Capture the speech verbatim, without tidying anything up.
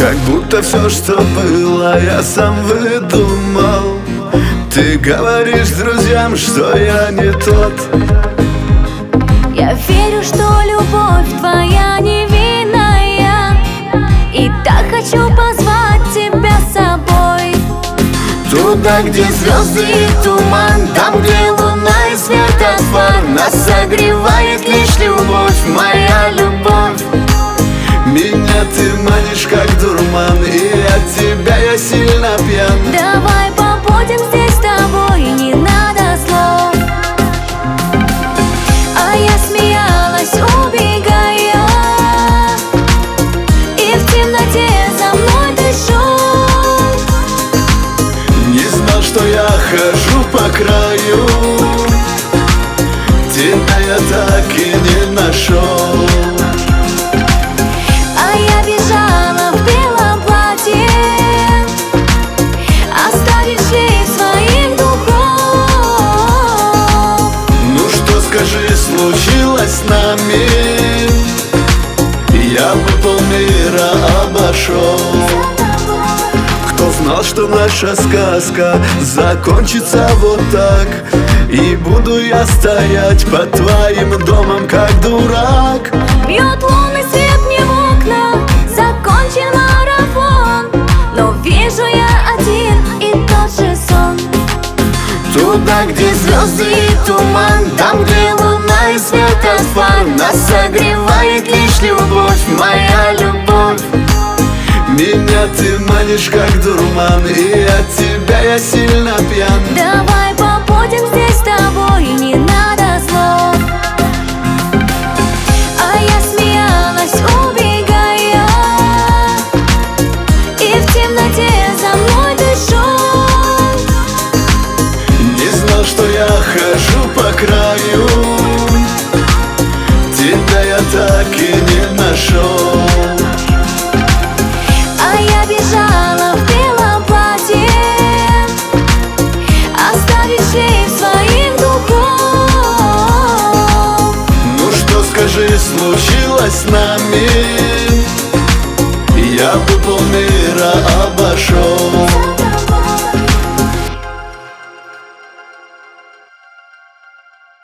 Как будто все, что было, я сам выдумал. Ты говоришь друзьям, что я не тот. Я верю, что любовь твоя невинная, и так хочу позвать тебя с собой. Туда, где звезды и туман, там, где луна и светофар. Нас согревает лишь любовь, моя любовь. Меня ты манишь как дурман, и от тебя я сильно пьян. Давай побудем здесь с тобой, не надо слов. А я смеялась, убегая, и в темноте за мной дышу. Не знал, что я хожу по краю, тебя я так и не нашел. А я бежала в белом платье, оставив шлейф своих духов. Ну что, скажи, случилось с нами? Я бы полмира обошел. Кто знал, что наша сказка закончится вот так? И буду я стоять под твоим домом, как дурак. Бьет лунный свет мне в окна, закончен марафон, но вижу я один и тот же сон. Туда, где звезды и туман, там, где луна и светофар. Нас согревает лишь любовь, моя любовь. Меня ты манишь как дурман, и от тебя я сильно пьян. Давай побудем здесь с тобой, не надо слов. А я смеялась, убегая, и в темноте за мной дышу. Не знал, что я хожу по краю, тебя я так и не нашел. А я бежала в белом платье, оставив шлейф своих духов. Ну что, скажи, случилось с нами? Я бы полмира обошел.